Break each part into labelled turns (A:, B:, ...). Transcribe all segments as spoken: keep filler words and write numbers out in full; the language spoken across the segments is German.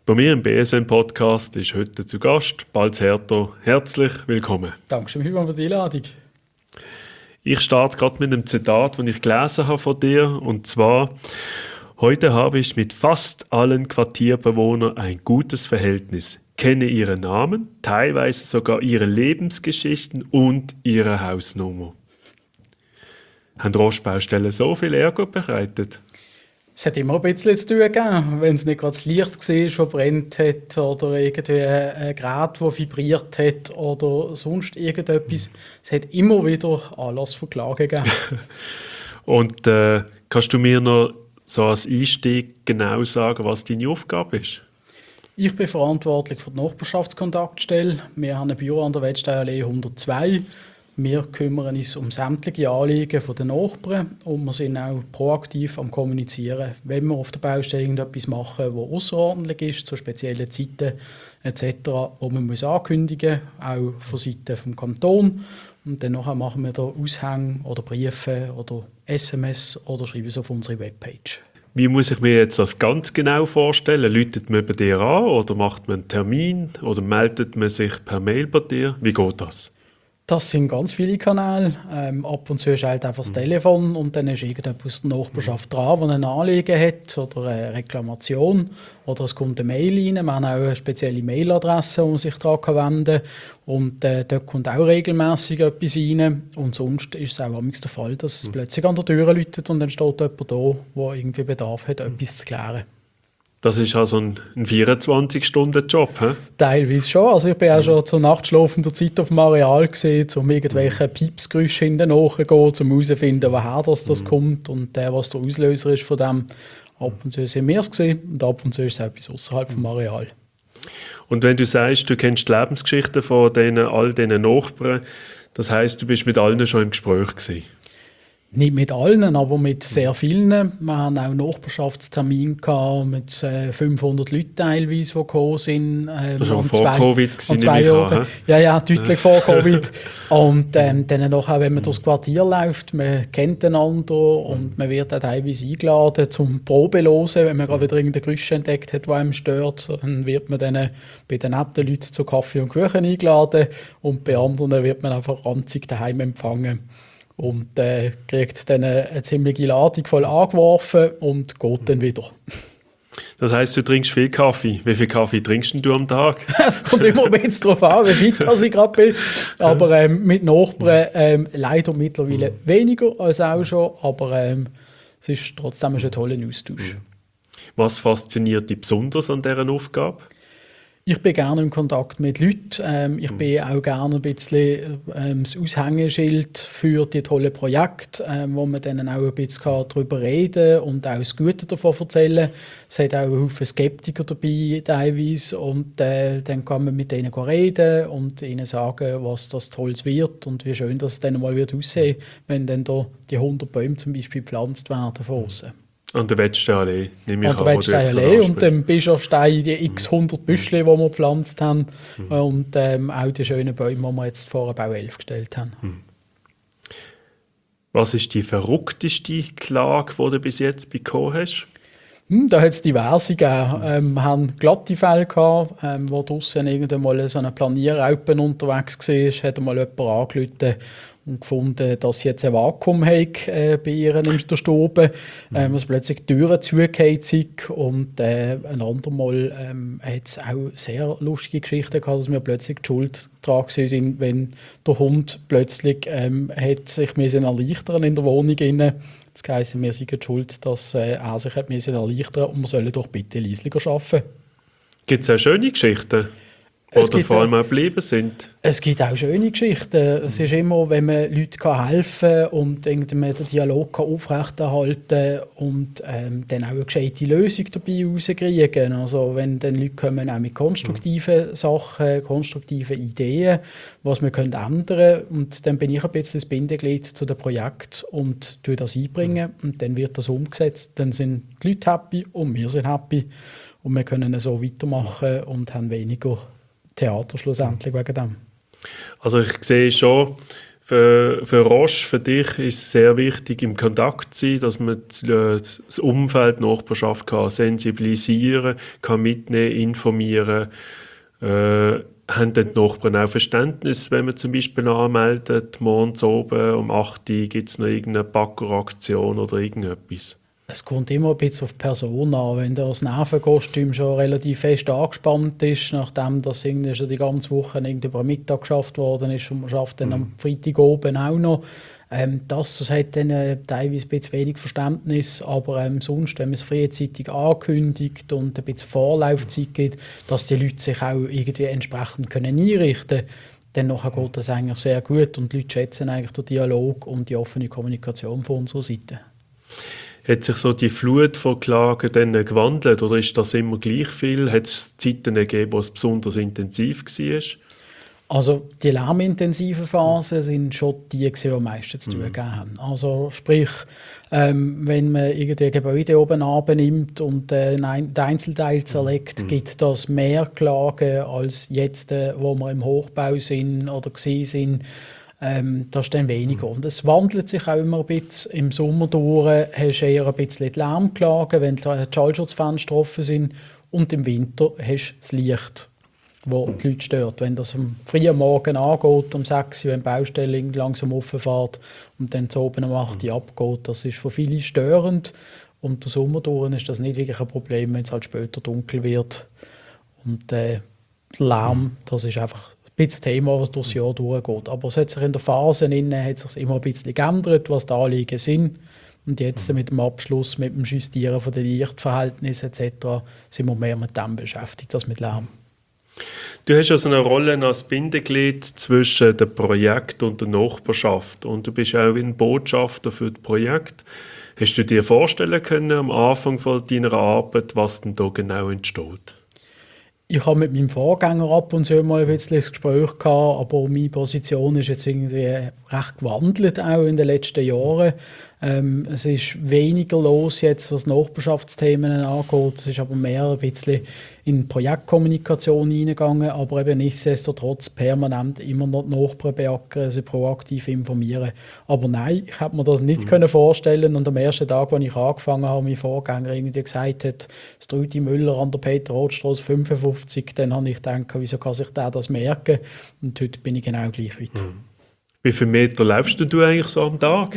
A: Bei mir im B S N-Podcast ist heute zu Gast Balz Herter. Herzlich willkommen.
B: Dankeschön für die Einladung.
A: Ich starte gerade mit einem Zitat, das ich gelesen habe von dir. Und zwar: Heute habe ich mit fast allen Quartierbewohnern ein gutes Verhältnis, kenne ihre Namen, teilweise sogar ihre Lebensgeschichten und ihre Hausnummer. Haben Rostbaustellen so viel Ärger bereitet?
B: Es hat immer ein bisschen zu tun gegeben, wenn es nicht gerade das Licht war, das brennt hat, oder irgendwie ein Gerät, das vibriert hat, oder sonst irgendetwas. Es hat immer wieder Anlass für Klagen gegeben.
A: Und äh, kannst du mir noch so als Einstieg genau sagen, was deine Aufgabe ist?
B: Ich bin verantwortlich für die Nachbarschaftskontaktstelle. Wir haben ein Büro an der Wettsteinallee hundertzwei. Wir kümmern uns um sämtliche Anliegen der Nachbarn und wir sind auch proaktiv am Kommunizieren, wenn wir auf der Baustelle irgendetwas machen, das außerordentlich ist, zu speziellen Zeiten et cetera, wo man muss ankündigen muss, auch von Seiten des Kantons. Und dann machen wir da Aushänge oder Briefe oder S M S oder schreiben es auf unsere Webpage.
A: Wie muss ich mir jetzt das ganz genau vorstellen? Läutet man bei dir an oder macht man einen Termin oder meldet man sich per Mail bei dir? Wie geht das?
B: Das sind ganz viele Kanäle. Ähm, ab und zu ist halt einfach das Telefon und dann ist irgendjemand aus der Nachbarschaft dran, der ein Anliegen hat oder eine Reklamation oder es kommt eine Mail rein. Wir haben auch eine spezielle Mailadresse, wo man sich daran wenden kann. Und äh, dort kommt auch regelmässig etwas rein. Und sonst ist es auch manchmal der Fall, dass es mhm. plötzlich an der Tür läutet und dann steht jemand da, der irgendwie Bedarf hat, etwas zu klären.
A: Das ist also ein, ein vierundzwanzig-Stunden-Job, hä?
B: Teilweise schon. Also ich bin auch schon zur nachtschlafender Zeit auf dem Areal gesehen, um irgendwelche Piepsgeräusche hinten nachzugehen, um herauszufinden, woher das, das mhm. kommt und äh, was der Auslöser ist von dem. Ab und zu sind wir es gesehen und ab und zu ist es etwas außerhalb vom Areal.
A: Und wenn du sagst, du kennst die Lebensgeschichten von denen, all diesen Nachbarn, das heisst, du bist mit allen schon im Gespräch gewesen?
B: Nicht mit allen, aber mit sehr vielen. Wir haben auch Nachbarschaftstermine gehabt mit äh, fünfhundert Leuten teilweise, die gekommen sind. Ähm,
A: das war aber vor
B: zwei,
A: Covid gewesen,
B: zwei Jahre. Ja, ja, deutlich vor Covid. Und ähm, dann auch, wenn man durchs Quartier läuft, man kennt einander und man wird auch teilweise eingeladen zum Probelosen. Wenn man gerade wieder irgendein Geräusch entdeckt hat, das einem stört, dann wird man dann bei den netten Leuten zu Kaffee und Kuchen eingeladen und bei anderen wird man einfach ranzig daheim empfangen. Und äh, kriegt dann eine, eine ziemliche Ladung voll angeworfen und geht dann wieder.
A: Das heisst, du trinkst viel Kaffee. Wie viel Kaffee trinkst du am Tag?
B: Es kommt immer ein bisschen darauf an, wie fit ich gerade bin. Aber ähm, mit Nachbarn ähm, leider mittlerweile weniger als auch schon. Aber ähm, es ist trotzdem ein toller Austausch.
A: Was fasziniert dich besonders an dieser Aufgabe?
B: Ich bin gerne im Kontakt mit Leuten. Ähm, ich bin auch gerne ein bisschen ähm, das Aushängeschild für die tollen Projekte, ähm, wo man dann auch ein bisschen darüber reden kann und auch das Gute davon erzählen. Es hat auch einen Haufen Skeptiker dabei teilweise und äh, dann kann man mit denen reden und ihnen sagen, was das Tolles wird und wie schön das dann mal wird aussehen, wenn dann da die hundert Bäume zum Beispiel gepflanzt werden von außen.
A: An der Wettsteinallee, nehme ich
B: an. An der Wettsteinallee und dem Bischofstein die x hundert Büschel, die wir gepflanzt haben mhm. und ähm, auch die schönen Bäume, die wir jetzt vor dem Bau elf gestellt haben.
A: Mhm. Was ist die verrückteste Klage, die du bis jetzt bekommen hast?
B: Hm, da hat es diverse gegeben. Ähm, wir haben glatte Fälle gehabt, ähm, wo draussen irgendwann mal so eine Planierraupe unterwegs war, hat mal jemand angerufen und gefunden, dass sie jetzt ein Vakuum hat, äh, bei ihr in der Stube, ähm, dass plötzlich die Türen zugefallen sind. Und äh, ein andermal ähm, hat es auch sehr lustige Geschichten gehabt, dass wir plötzlich die Schuld dran sind, wenn der Hund plötzlich ähm, hat sich erleichtern in der Wohnung inne. Das heisst, wir sind die schuld, dass äh, er sich hat erleichtern und wir sollen doch bitte leislicher arbeiten.
A: Gibt es auch schöne Geschichten?
B: Es
A: Oder vor allem auch geblieben sind?
B: Es gibt auch schöne Geschichten. Es ist immer, wenn man Leuten helfen kann und irgendwie den Dialog aufrechterhalten kann und ähm, dann auch eine gescheite Lösung dabei rauskriegen. Also wenn dann Leute kommen auch mit konstruktiven mhm. Sachen, konstruktiven Ideen, was wir können ändern, und dann bin ich ein bisschen das Bindeglied zu dem Projekt und tue das einbringen mhm. und dann wird das umgesetzt. Dann sind die Leute happy und wir sind happy und wir können so weitermachen und haben weniger Theater schlussendlich wegen dem.
A: Also ich sehe schon, Für, für Roche, für dich ist es sehr wichtig, im Kontakt zu sein, dass man das Umfeld, die Nachbarschaft kann sensibilisieren kann, mitnehmen, informieren. Äh, haben dann die Nachbarn auch Verständnis, wenn man zum Beispiel anmeldet, morgens oben um acht Uhr gibt es noch irgendeine Backeraktion oder irgendetwas?
B: Es kommt immer ein bisschen auf die Person an. Wenn das Nervenkostüm schon relativ fest angespannt ist, nachdem das irgendwie schon die ganze Woche irgendwie über Mittag geschafft worden ist und man schafft dann mhm. am Freitag oben auch noch, ähm, das, das hat dann äh, teilweise ein bisschen wenig Verständnis, aber ähm, sonst, wenn man es frühzeitig ankündigt und ein bisschen Vorlaufzeit gibt, dass die Leute sich auch irgendwie entsprechend können einrichten können, dann nachher geht das eigentlich sehr gut und die Leute schätzen eigentlich den Dialog und die offene Kommunikation von unserer Seite.
A: Hat sich so die Flut von Klagen dann gewandelt oder ist das immer gleich viel? Hat es Zeiten gegeben, wo es besonders intensiv war?
B: Also die lärmintensiven Phasen sind schon die, die am meisten zu tun gegeben haben. Also sprich, ähm, wenn man irgendwie Gebäude oben abnimmt und äh, den Einzelteil zerlegt, mhm. gibt das mehr Klagen als jetzt, äh, wo wir im Hochbau sind oder gewesen sind. Ähm, das ist dann weniger. Und es wandelt sich auch immer ein bisschen. Im Sommer durch hast du eher ein bisschen die Lärmklagen, wenn die Schallschutzfenster offen sind. Und im Winter hast du das Licht, das die Leute stört. Wenn das am frühen Morgen angeht, um sechs Uhr, wenn die Baustelle langsam offen fährt und dann zu oben um acht Uhr abgeht, das ist für viele störend. Und der Sommer durch ist das nicht wirklich ein Problem, wenn es halt später dunkel wird. Und äh, Lärm, das ist einfach ein bisschen Thema, was durchs Jahr durchgeht. Aber es hat sich in der Phase innen, hat sich immer ein bisschen geändert, was die Anliegen sind. Und jetzt mit dem Abschluss, mit dem Justieren von den Lichtverhältnissen et cetera sind wir mehr mit dem beschäftigt als mit Lärm.
A: Du hast also eine Rolle als Bindeglied zwischen dem Projekt und der Nachbarschaft. Und du bist auch ein Botschafter für das Projekt. Hast du dir vorstellen können am Anfang von deiner Arbeit, was denn da genau entsteht?
B: Ich habe mit meinem Vorgänger ab und zu mal ein bisschen das Gespräch gehabt, aber meine Position ist jetzt irgendwie recht gewandelt auch in den letzten Jahren. Ähm, es ist weniger los jetzt, was Nachbarschaftsthemen angeht. Es ist aber mehr ein bisschen in Projektkommunikation hineingegangen, aber eben nichtsdestotrotz permanent immer noch die Nachbarn beackern, sie proaktiv informieren. Aber nein, ich hätte mir das nicht mhm. können vorstellen und am ersten Tag, als ich angefangen habe, mein Vorgänger irgendwie gesagt hat, das Trudi Müller an der Peter-Roth-Straße fünfundfünfzig, dann habe ich gedacht, wieso kann sich der das merken? Und heute bin ich genau gleich weit.
A: Mhm. Wie viele Meter läufst du eigentlich so am Tag?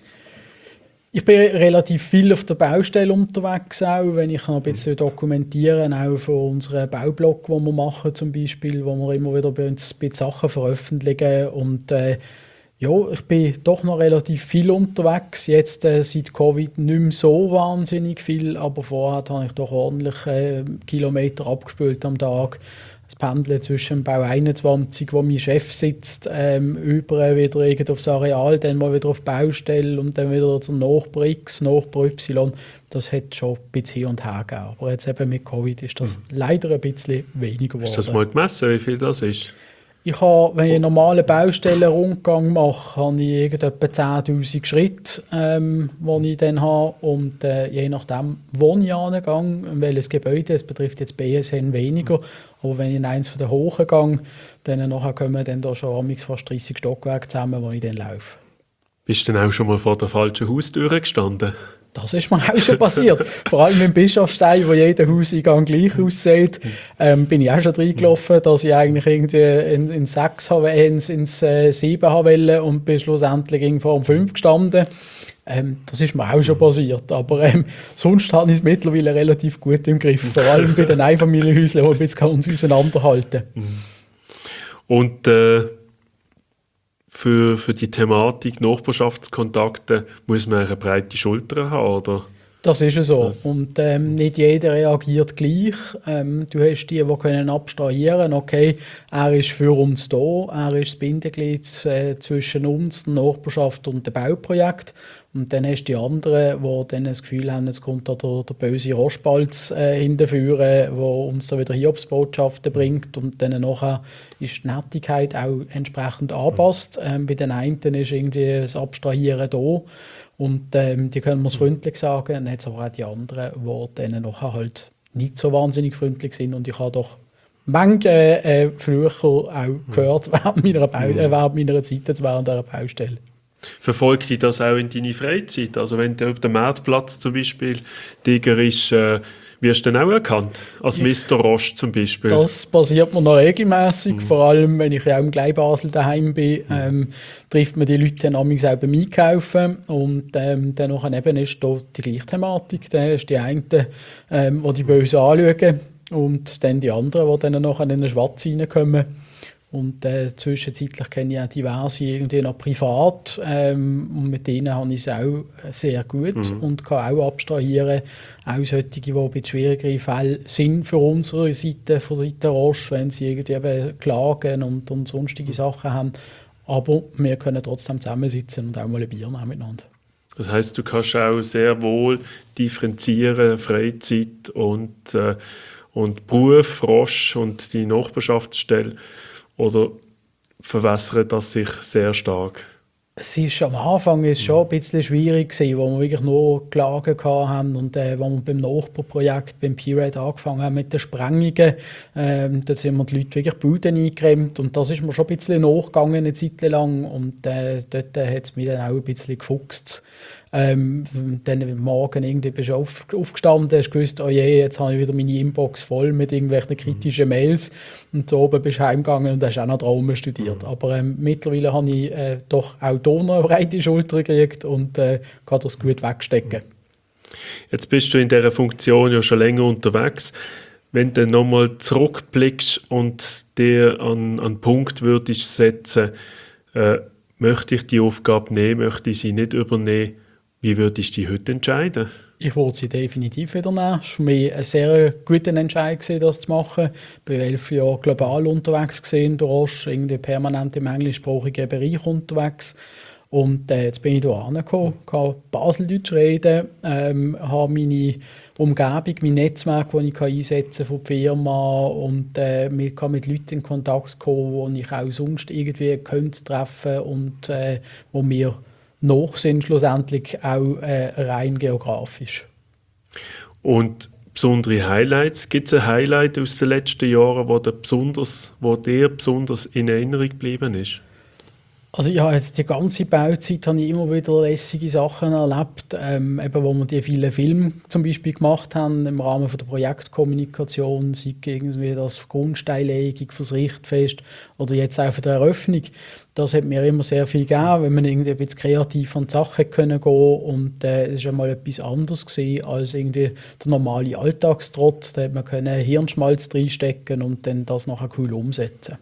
B: Ich bin relativ viel auf der Baustelle unterwegs, auch wenn ich ein bisschen dokumentieren, auch für unseren Baublock, den wir machen zum Beispiel, wo wir immer wieder bei uns ein bisschen Sachen veröffentlichen. Und äh, ja, ich bin doch noch relativ viel unterwegs. Jetzt äh, seit Covid nicht mehr so wahnsinnig viel, aber vorher habe ich doch ordentlich äh, Kilometer abgespült am Tag. Das Pendeln zwischen Bau einundzwanzig, wo mein Chef sitzt, ähm, über wieder irgendwo aufs Areal, dann mal wieder auf die Baustelle und dann wieder zum Nachbar X, Nachbar Y. Das hat schon ein bisschen hin und her gegeben. Aber jetzt eben mit Covid ist das mhm. leider ein bisschen weniger geworden.
A: Hast du das mal gemessen, wie viel das ist?
B: Ich habe, wenn ich einen normalen Baustellenrundgang mache, habe ich etwa zehntausend Schritte, ähm, die ich dann habe. Und äh, je nachdem, wo ich angehe, welches Gebäude, das betrifft jetzt B S N weniger, aber wenn ich in eins von den hohen gehe, dann nachher kommen dann da schon fast dreißig Stockwerke zusammen, wo ich dann laufe.
A: Bist du denn auch schon mal vor der falschen Haustür gestanden?
B: Das ist mir auch schon passiert. Vor allem im Bischofstein, wo jeder Hauseingang gleich aussieht, ähm, bin ich auch schon reingelaufen, dass ich eigentlich irgendwie in, in sechs ins, ins äh, sieben wollte und bin schlussendlich irgendwo um fünf gestanden. Ähm, das ist mir auch schon passiert. Aber ähm, sonst habe ich es mittlerweile relativ gut im Griff. Vor allem bei den Einfamilienhäuschen, wo wir jetzt uns auseinanderhalten.
A: Und äh Für, für die Thematik Nachbarschaftskontakte muss man eine breite Schulter haben, oder?
B: Das ist so.
A: Das
B: und ähm, nicht jeder reagiert gleich. Ähm, du hast die, die können abstrahieren, okay, er ist für uns da, er ist das Bindeglied äh, zwischen uns, der Nachbarschaft und dem Bauprojekt. Und dann hast du die anderen, die dann das Gefühl haben, jetzt kommt da der, der böse Rostbalz äh, hinterführen, der uns da wieder Hiobsbotschaften bringt. Und dann nachher ist die Nettigkeit auch entsprechend angepasst. Ähm, bei den einen ist irgendwie das Abstrahieren da. Und ähm, die können wir es freundlich sagen. Dann hat es aber auch die anderen, die dann nachher halt nicht so wahnsinnig freundlich sind. Und ich habe doch manche äh, Flucher auch gehört während meiner, Bau- äh, während meiner Zeit jetzt während dieser Baustelle.
A: Verfolgt dich das auch in deine Freizeit? Also wenn der, der Marktplatz zum Beispiel dicker ist, äh, wirst du dann auch erkannt? Als Mister Roche zum Beispiel?
B: Das passiert mir noch regelmäßig, mhm. vor allem wenn ich ja auch im Gleibasel daheim bin, ähm, mhm. trifft man die Leute dann amigs auch beim Einkaufen und ähm, dann noch eben ist da die gleiche Thematik. Da ist die einen, ähm, die die böse anschauen und dann die anderen, die dann noch in den Schwarz reinkommen. Und äh, zwischenzeitlich kenne ich auch diverse irgendwie noch privat ähm, und mit denen habe ich es auch sehr gut mhm. und kann auch abstrahieren. Auch solche, die ein bisschen schwierigere Fälle sind für unsere Seite, von Seite Roche, wenn sie irgendwie eben Klagen und, und sonstige Sachen haben. Aber wir können trotzdem zusammensitzen und auch mal ein Bier nehmen miteinander.
A: Das heisst, du kannst auch sehr wohl differenzieren, Freizeit und, äh, und Beruf, Roche und die Nachbarschaftsstelle. Oder verwässert das sich sehr stark?
B: Es ist am Anfang ist schon ein bisschen schwierig gewesen, wo wir wirklich nur Klagen hatten und äh, wo wir beim Nachbarprojekt, beim P-Red angefangen haben mit den Sprengungen. Ähm, dort sind wir die Leute wirklich Buden eingeräumt und das ist mir schon ein bisschen nachgegangen eine Zeit lang und äh, dort äh, hat es mich dann auch ein bisschen gefuchst. Ähm, dann morgen irgendwie bist du auf, aufgestanden, hast gewusst, oh je, jetzt habe ich wieder meine Inbox voll mit irgendwelchen kritischen Mails und so oben bist du heimgegangen und hast auch noch Traum studiert. Mhm. Aber ähm, mittlerweile habe ich äh, doch auch hier noch eine breite Schulter gekriegt und äh, kann das gut wegstecken.
A: Jetzt bist du in dieser Funktion ja schon länger unterwegs. Wenn du nochmal zurückblickst und dir an einen Punkt würdest setzen, äh, möchte ich die Aufgabe nehmen, möchte ich sie nicht übernehmen, wie würdest du dich heute entscheiden?
B: Ich würde sie definitiv wieder nehmen. Es war für mich ein sehr guter Entscheid, das zu machen. Ich war elf Jahre global unterwegs gewesen, durch irgendwie permanent im englischsprachigen Bereich unterwegs. Und äh, jetzt bin ich hier angekommen, kann Baseldeutsch reden, ähm, habe meine Umgebung, mein Netzwerk, das ich einsetzen kann für die Firma und äh, kann mit Leuten in Kontakt kommen, die ich auch sonst irgendwie könnte treffen und äh, wo mir noch sind schlussendlich auch äh, rein geografisch.
A: Und besondere Highlights? Gibt es ein Highlight aus den letzten Jahren, wo, der besonders, wo dir besonders in Erinnerung geblieben ist?
B: Also ja, jetzt die ganze Bauzeit habe ich immer wieder lässige Sachen erlebt, ähm, eben wo wir die vielen Filme zum Beispiel gemacht haben im Rahmen von der Projektkommunikation, sei irgendwie das Grundsteinlegung fürs Richtfest oder jetzt auch für die Eröffnung. Das hat mir immer sehr viel gegeben, wenn man irgendwie ein bisschen kreativ an die Sache können gehen und äh, es war einmal etwas anderes gewesen als irgendwie der normale Alltagstrott. Da hat man können Hirnschmalz reinstecken und dann das nachher cool umsetzen.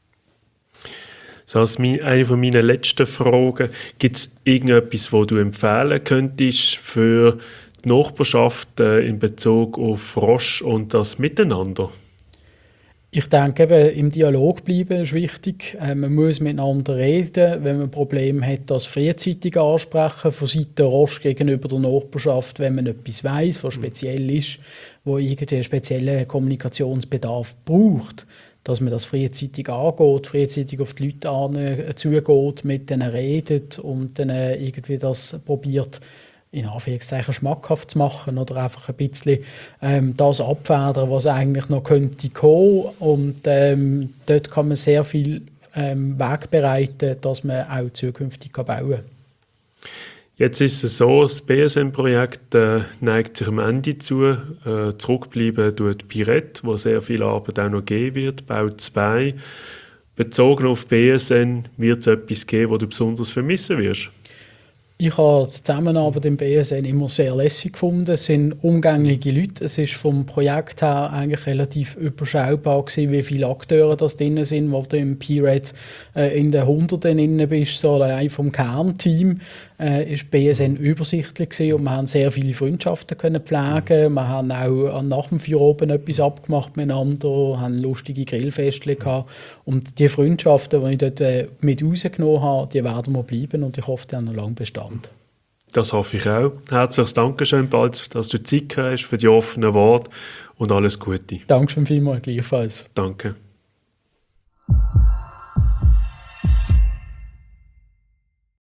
A: So als eine von meinen letzten Fragen, gibt es irgendetwas, was du empfehlen könntest für die Nachbarschaft äh, in Bezug auf Roche und das Miteinander?
B: Ich denke, eben, im Dialog bleiben ist wichtig. Äh, man muss miteinander reden. Wenn man ein Problem hat, das frühzeitig ansprechen, von Seiten Roche gegenüber der Nachbarschaft, wenn man etwas weiss, was speziell ist, wo irgendeinen speziellen Kommunikationsbedarf braucht, dass man das frühzeitig angeht, frühzeitig auf die Leute an, äh, zugeht, mit denen redet und dann äh, irgendwie das probiert, in Anführungszeichen schmackhaft zu machen oder einfach ein bisschen ähm, das abfedern, was eigentlich noch könnte kommen. Und ähm, dort kann man sehr viel ähm, Weg bereiten, dass man auch zukünftig bauen kann.
A: Jetzt ist es so, das B S N-Projekt äh, neigt sich am Ende zu. Äh, zurückbleiben tut Pirette, wo sehr viel Arbeit auch noch geben wird, Bau zwei. Bezogen auf B S N wird es etwas geben, was du besonders vermissen wirst?
B: Ich habe die Zusammenarbeit im B S N immer sehr lässig gefunden. Es sind umgängliche Leute. Es ist vom Projekt her eigentlich relativ überschaubar gewesen, wie viele Akteure das drin sind, wo du im P-Red äh, in den Hunderten drin bist, so allein vom Kernteam. Äh, ist B S N übersichtlich gewesen und wir haben sehr viele Freundschaften können pflegen. Wir haben auch nach dem Feierabend etwas abgemacht miteinander, haben lustige Grillfeste gehabt. Und die Freundschaften, die ich dort äh, mit rausgenommen habe, die werden wir bleiben und ich hoffe, die haben noch lange Bestand.
A: Das hoffe ich auch. Herzliches Dankeschön, Balz, dass du Zeit hast für die offenen Worte und alles Gute.
B: Dankeschön vielmals, gleichfalls.
A: Danke.